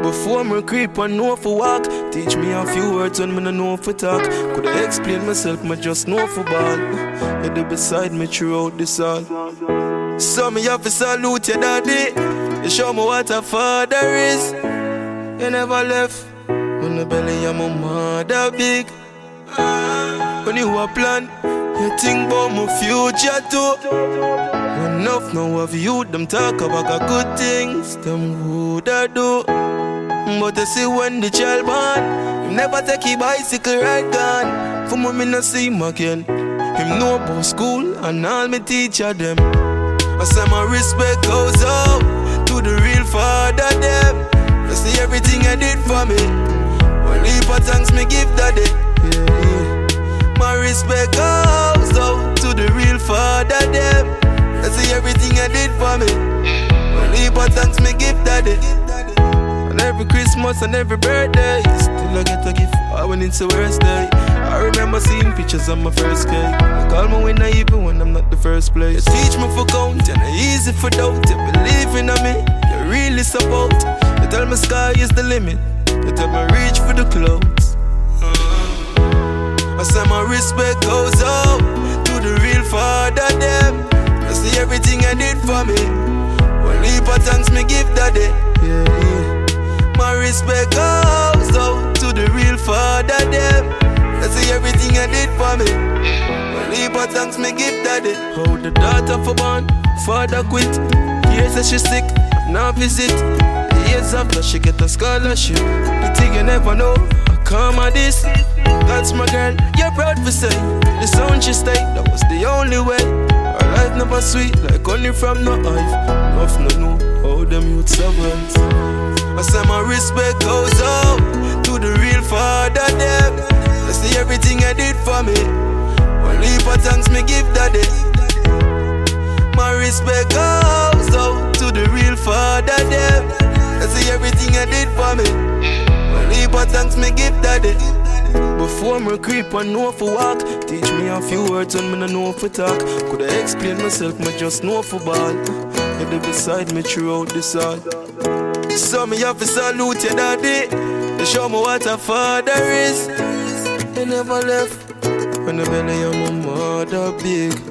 Before me creep and know for walk, teach me a few words when me no know for talk. Coulda explain myself, me just know for ball. You there beside me throughout this all. So me have to salute your daddy. You show me what a father is. You never left when the belly of my mother big. When you a plan, you think about my future too. Enough now of you, them talk about the good things, them woulda do. But you see when the child born, him never take his bicycle ride gone. For me no see him again. Him know about school and all me teacher them. I say my respect goes out to the real father them. You see everything I did for me. One heap of thanks me give daddy. Yeah. My respect goes out to the real father them. You see everything I did for me. One heap of thanks me give daddy. And every Christmas and every birthday, still I get a gift when it's the worst day. I remember seeing pictures of my first cake. I call me winner even when I'm not the first place. You teach me for count and it's easy for doubt. You believe in me, you really support. You tell me sky is the limit. You tell me reach for the clouds. I say my respect goes out to the real father them. You see everything I did for me. One heap of thanks me give daddy. Yeah. My respect goes out to the real father them. I see everything I did for me. One heap of thanks me give daddy. How the daughter for born, father quit. Years that she sick, now visit. Years after she get a scholarship. The thing you never know, I come at this. That's my girl, you're proud for say. The sound she stay, that was the only way. Her life never sweet, like honey from no hive. Enough no know how them youths survive. I say my respect goes out to the real father them. I see everything I did for me. One heap of thanks me give daddy. My respect goes out to the real father them. I see everything I did for me. One heap of thanks me give daddy. Before me creep and know for walk, teach me a few words when me no know for talk. Coulda explain myself, me just know for ball. You there beside me throughout this all. So me have to salute your daddy. You show me what a father is. You never left when the belly of my mother big.